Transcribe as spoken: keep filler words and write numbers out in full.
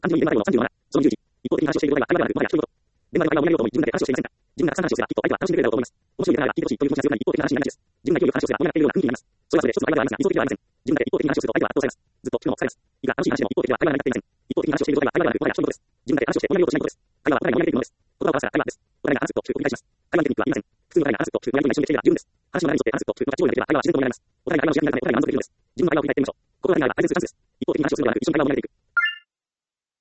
漢字の意味でのさんじゅうなな、そのじゅうじ、一方的に話をしている場合は、相手が話をしていること。電話では我々を見られると思い、自分だけ話をしていませんが、自分がたくさん話をすれば、きっと相手は楽しんでくれるだろうと思います。面白いから聞いてほしいという気持ちが強くなり、一方的な話になります。自分が勢いよく話をすれば、追いやられているような雰囲気になります。それはそれで一つの会話ではありますが、理想的ではありません。自分だけ一方的に話をすると相手は圧倒されます。ずっと聞くのも疲れます。いくら楽しい話でも一方的では会話になっていません。一方的に話をしている状態は会話ではなく、もはや人のことです。自分だけ話をして追いやろうとしないことです。会話はお互いに追いやられているものです。言葉を交わすから会話です。お互いが話すと聞くを繰り返します。会話にテクニックはありません。複数の会話が話すと聞くのやりとりが一緒にしていれば十分です。話の流れに沿って話すと聞くのが上手になければ会話は自然と盛り上がります。お互いが会話をしなくなるため、お互いに満足できるのです。自分の会話を聞いていってみましょう。心がけながら大切なチャンスです。一方的に話をするのではなく、一緒に会話を盛り上げていく。